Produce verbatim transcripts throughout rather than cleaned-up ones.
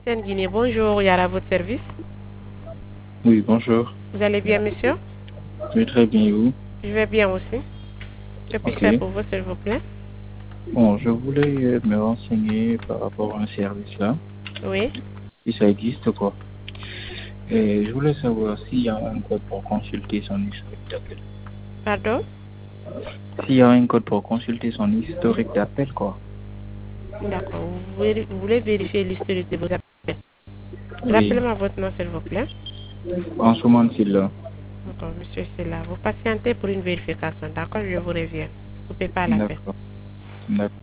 Seine Guinée, bonjour, Yara, à votre service. Oui, bonjour. Vous allez bien, monsieur? Oui, très bien, et vous? Je vais bien aussi. Que puis-je Ok. faire pour vous, s'il vous plaît? Bon, je voulais euh, me renseigner par rapport à un service là, Oui. si ça existe quoi. Et je voulais savoir s'il y a un code pour consulter son historique d'appel. Pardon? S'il y a un code pour consulter son historique d'appel quoi. D'accord. Vous voulez, vous voulez vérifier l'historique de vos appels. Oui, Rappelez-moi votre nom, s'il vous plaît. en ce moment c'est là. D'accord, monsieur, c'est là. Vous patientez pour une vérification. D'accord, je vous reviens. Ne coupez pas la fin. D'accord. D'accord.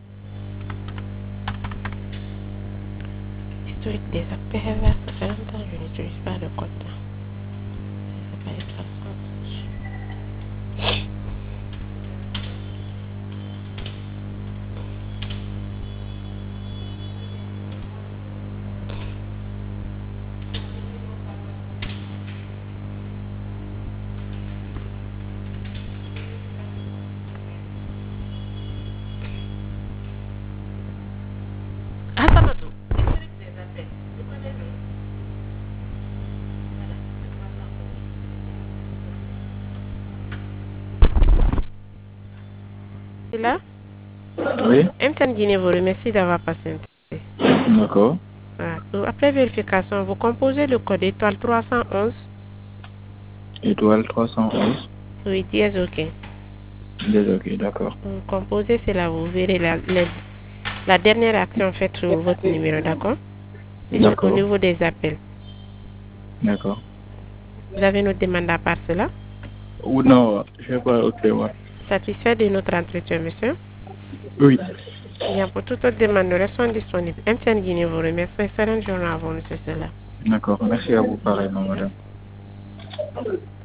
Historique des appels, là, ça fait longtemps que je n'utilise pas le code. C'est pas les traces. Ah, ça va tout. Historique des appels. Vous connaissez? C'est là? Oui, M T N Guinée vous remercie d'avoir patienté. d'accord. Voilà. Donc, après vérification, vous composez le code étoile trois cent onze. Étoile trois cent onze. Oui, dièse OK. Désolé, d'accord. Vous composez cela, vous verrez la, la, la dernière action faite sur votre numéro, d'accord? Et sur- au D'accord. niveau des appels. D'accord. Vous avez une demande à part cela? Ou non, je sais pas, ok, ouais. Satisfait de notre entretien, monsieur? Oui. Bien, pour toute autre demande, nous restons disponibles. M T N Guinée vous remercie. Excellente journée à vous, monsieur Cela. D'accord. Merci à vous pareillement, madame.